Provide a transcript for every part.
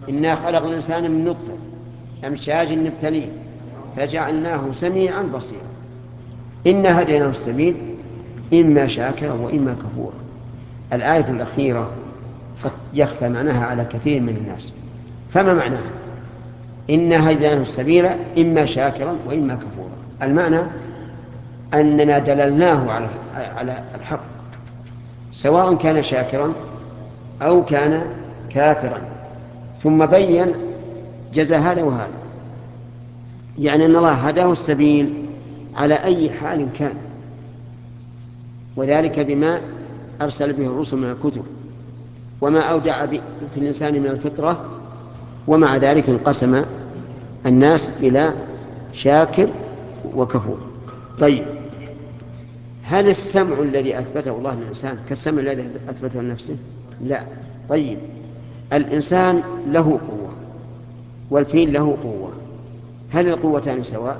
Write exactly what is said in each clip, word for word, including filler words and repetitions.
إنا خلقنا الإنسان من نطفة أمشاج نبتليه فجعلناه سميعا بصيرا. إنا هديناه السبيل إما شاكرا وإما كفورا. الآية الأخيرة قد يخفى معناها على كثير من الناس. فما معناها؟ إنا هديناه السبيل إما شاكرا وإما كفورا. المعنى أننا دللناه على على الحق سواء كان شاكرا أو كان كافرا، ثم بين جزاء هذا وهذا. يعني أن الله هداه السبيل على أي حال كان، وذلك بما أرسل به الرسل من الكتب وما أودع في الإنسان من الفطرة. ومع ذلك انقسم الناس إلى شاكر وكفور. طيب، هل السمع الذي أثبته الله للإنسان كالسمع الذي أثبته لنفسه؟ لا. طيب، الإنسان له قوة والفيل له قوة، هل القوتان سواء؟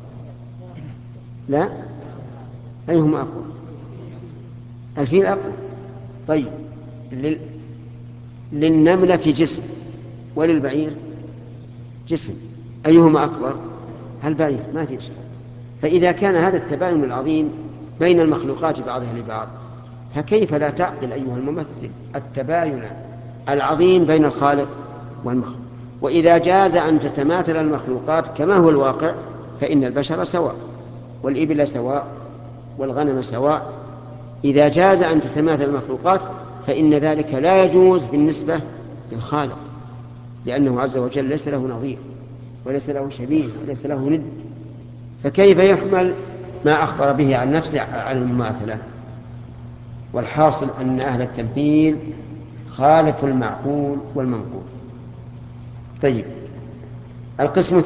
لا. أيهما أقوى؟ الفيل أقوى. طيب، لل... للنملة جسم وللبعير جسم، أيهما أكبر؟ البعير، ما في شيء. فإذا كان هذا التباين العظيم بين المخلوقات بعضها لبعض، فكيف لا تعقل أيها الممثل التباين العظيم بين الخالق والمخلوق؟ وإذا جاز أن تتماثل المخلوقات كما هو الواقع فإن البشر سواء والإبل سواء والغنم سواء. إذا جاز أن تتماثل المخلوقات فإن ذلك لا يجوز بالنسبة للخالق، لأنه عز وجل ليس له نظير وليس له شبيه وليس له ند. فكيف يحمل ما أخبر به عن نفسه عن المماثلة؟ والحاصل أن أهل التمثيل خالفوا المعقول والمنقول. طيب، القسم